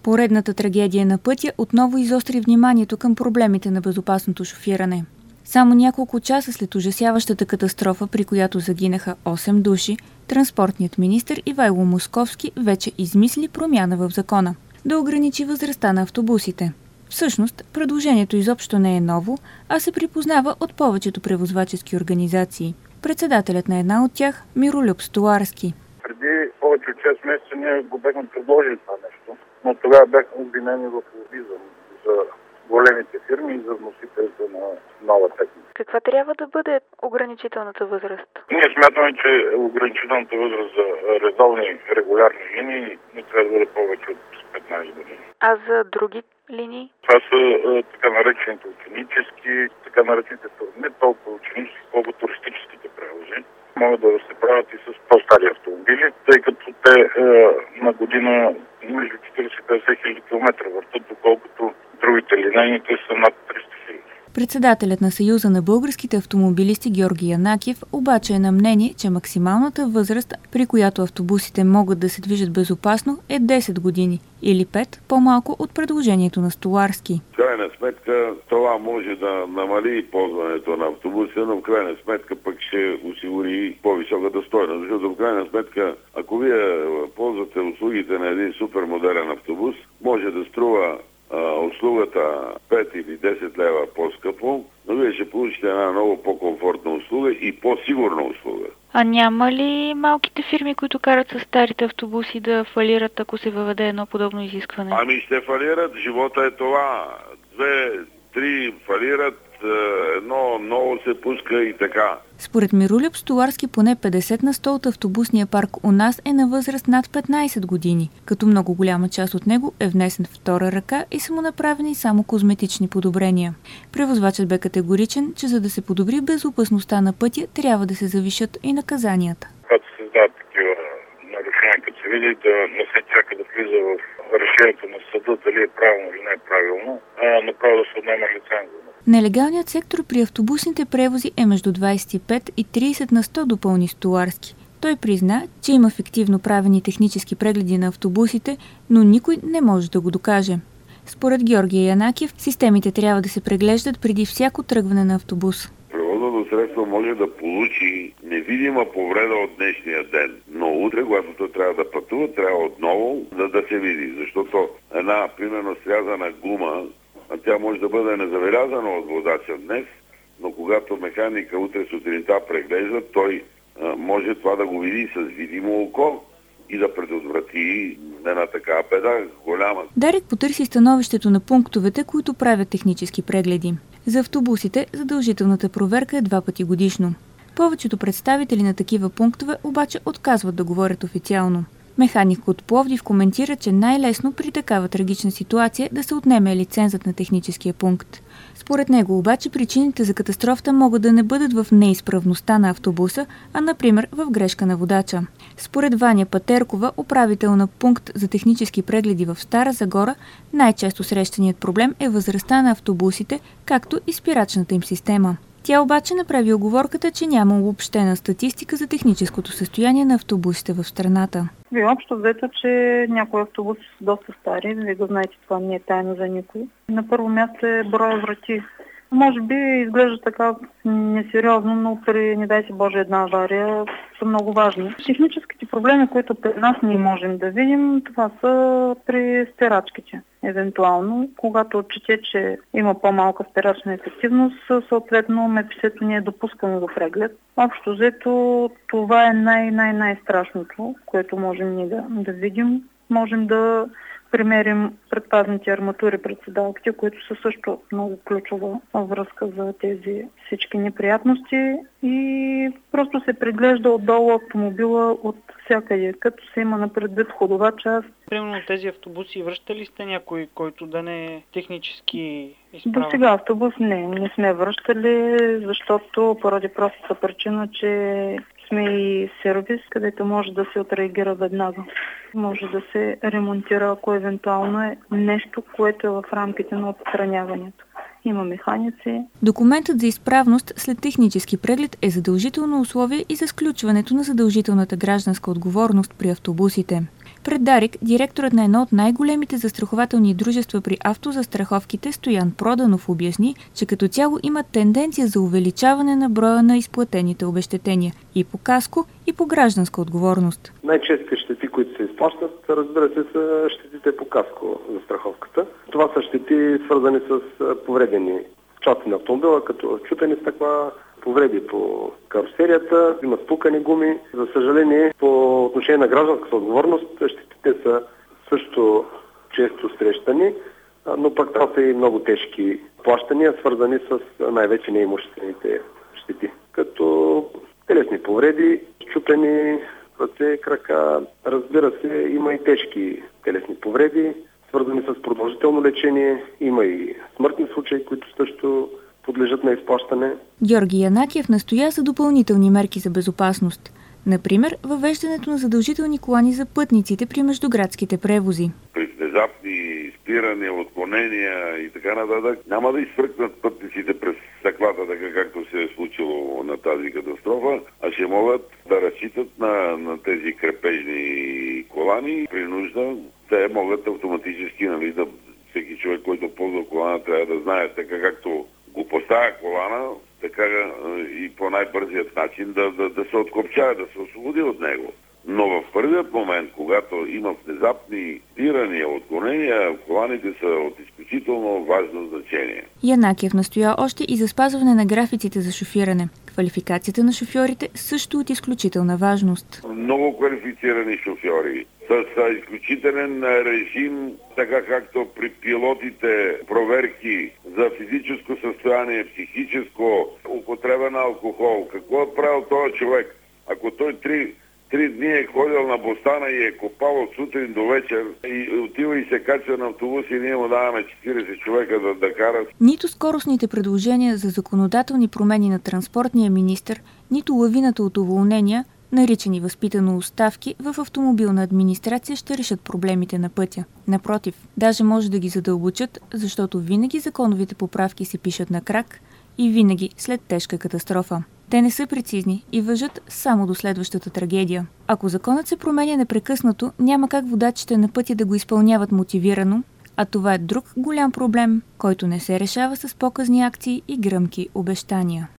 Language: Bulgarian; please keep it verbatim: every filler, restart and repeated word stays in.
Поредната трагедия на пътя отново изостри вниманието към проблемите на безопасното шофиране. Само няколко часа след ужасяващата катастрофа, при която загинаха осем души, транспортният министър Ивайло Московски вече измисли промяна в закона – да ограничи възрастта на автобусите. Всъщност, предложението изобщо не е ново, а се припознава от повечето превозвачески организации. Председателят на една от тях – Миролюб Столарски. Преди повече от шест месеца ние го бяхме предложили това нещо, но тогава бяхме обвинени в лобизъм за големите фирми и за вносителите на нова техника. Каква трябва да бъде ограничителната възраст? Ние смятаме, че ограничителната възраст за редовни, регулярни линии не трябва да бъде повече от петнайсет години. А за други линии? Това са е, така наречените ученически, така наречените не толкова ученически, колкото туристическите превози. Могат да се правят и с по-стари автомобили, тъй като те е, на година между четирийсет и петдесет хиляди километра въртат, доколкото другите линейните са над триста хиляди. Председателят на Съюза на българските автомобилисти Георги Янакиев обаче е на мнение, че максималната възраст, при която автобусите могат да се движат безопасно, е десет години или пет по-малко от предложението на Столарски. В крайна сметка това може да намали ползването на автобусите, но в крайна сметка пък ще осигури по-високата стойност. Защото в крайна сметка, ако вие ползвате услугите на един супермодерен автобус, може да струва услугата пет или десет лева по-скъпо, но вие ще получите една много по-комфортна услуга и по-сигурна услуга. А няма ли малките фирми, които карат с старите автобуси, да фалират, ако се въведе едно подобно изискване? Ами ще фалират, живота е това. Две, три фалират, едно ново се пуска и така. Според Миролюб Столарски поне петдесет на сто от автобусния парк у нас е на възраст над петнайсет години, като много голяма част от него е внесен втора ръка и са му направени само козметични подобрения. Превозвачът бе категоричен, че за да се подобри безопасността на пътя, трябва да се завишат и наказанията. Когато се създават такива нарушения, като се види, да не се чака да влиза в решението на съда, дали е правилно или не е правилно, а направо да се отнема лиценза. Нелегалният сектор при автобусните превози е между двайсет и пет и трийсет на сто, допълни Столарски. Той призна, че има фиктивно правени технически прегледи на автобусите, но никой не може да го докаже. Според Георгия Янакиев, системите трябва да се преглеждат преди всяко тръгване на автобус. Превозното средство може да получи невидима повреда от днешния ден, но утре, когато той трябва да пътува, трябва отново да, да се види, защото една, примерно, срязана гума, а тя може да бъде незабелязана от водача днес, но когато механика утре сутринта преглежда, той а, може това да го види с видимо око и да предотврати една такава беда голяма. Дарик потърси становището на пунктовете, които правят технически прегледи. За автобусите задължителната проверка е два пъти годишно. Повечето представители на такива пунктове обаче отказват да говорят официално. Механик от Пловдив коментира, че най-лесно при такава трагична ситуация да се отнеме лицензът на техническия пункт. Според него обаче причините за катастрофата могат да не бъдат в неизправността на автобуса, а например в грешка на водача. Според Ваня Патеркова, управител на пункт за технически прегледи в Стара Загора, най-често срещаният проблем е възрастта на автобусите, както и спирачната им система. Тя обаче направи уговорката, че няма обобщена статистика за техническото състояние на автобусите в страната. Вие общо взето, че някои автобуси са доста стари, вие го знаете, това не е тайна за никой. На първо място е броя врати. Може би изглежда така несериозно, но при, не дай си Боже, една авария са много важни. Техническите проблеми, които при нас ние можем да видим, това са при спирачките. Евентуално, когато отчете, че има по-малка спирачна ефективност, съответно МПС-то не е допускано до преглед. Общо взето, това е най-най-най-страшното, което можем ние да, да видим. Можем да примерим предпазните арматури пред седалките, които са също много ключова връзка за тези всички неприятности, и просто се преглежда отдолу автомобила от всякъде, като се има на предвид ходова част. Примерно тези автобуси връщали ли сте някой, който да не е технически изправен? До сега автобус не, не сме връщали, защото поради простата причина, че сме и сервис, където може да се отреагира веднага. Може да се ремонтира, ако евентуално е нещо, което е в рамките на отстраняването. Има механици. Документът за изправност след технически преглед е задължително условие и за сключването на задължителната гражданска отговорност при автобусите. Пред Дарик, директорът на едно от най-големите застрахователни дружества при автозастраховките Стоян Проданов обясни, че като цяло има тенденция за увеличаване на броя на изплатените обезщетения и по каско, и по гражданска отговорност. Най-честите щети, които се изплащат, разбира се, са щетите по каско застраховката. Това са щети, свързани с повредени части на автомобила, като чупени стъкла, повреди по карусерията, има спукани гуми. За съжаление, по отношение на гражданската отговорност, щетите са също често срещани, но пък това са и много тежки плащания, свързани с най-вече неимуществените щети. Като телесни повреди, счупени ръце, крака, разбира се, има и тежки телесни повреди, свързани с продължително лечение, има и смъртни случаи, които също подлежат на изплащане. Георги Янакиев настоя за допълнителни мерки за безопасност. Например, въвеждането на задължителни колани за пътниците при междуградските превози. При внезапни спирания, отклонения и така нататък няма да изфръкнат пътниците през стъклата, така както се е случило на тази катастрофа, а ще могат да разчитат на, на тези крепежни колани. При нужда те могат автоматически, нали, да всеки човек, който ползва колана, трябва да знае, така както го поставя колана, така и по най-бързият начин да, да, да се откопчава, да се освободи от него. Но в първият момент, когато има внезапни спирания, отклонения, коланите са от изключително важно значение. Янакиев настоя още и за спазване на графиците за шофиране. Квалификацията на шофьорите също от изключителна важност. Много квалифицирани шофьори с изключителен режим, така както при пилотите проверки за физическо състояние, психическо, употреба на алкохол. Какво е правил този човек? Ако той три Три дни е ходил на Бостана и е копал от сутрин до вечер и отива и се качва на автобус и ние му даваме четирийсет човека да, да карат. Нито скоростните предложения за законодателни промени на транспортния министър, нито лавината от уволнения, наричани възпитано оставки, в автомобилна администрация ще решат проблемите на пътя. Напротив, даже може да ги задълбочат, защото винаги законовите поправки се пишат на крак и винаги след тежка катастрофа. Те не са прецизни и важат само до следващата трагедия. Ако законът се променя непрекъснато, няма как водачите на пътя да го изпълняват мотивирано, а това е друг голям проблем, който не се решава с показни акции и гръмки обещания.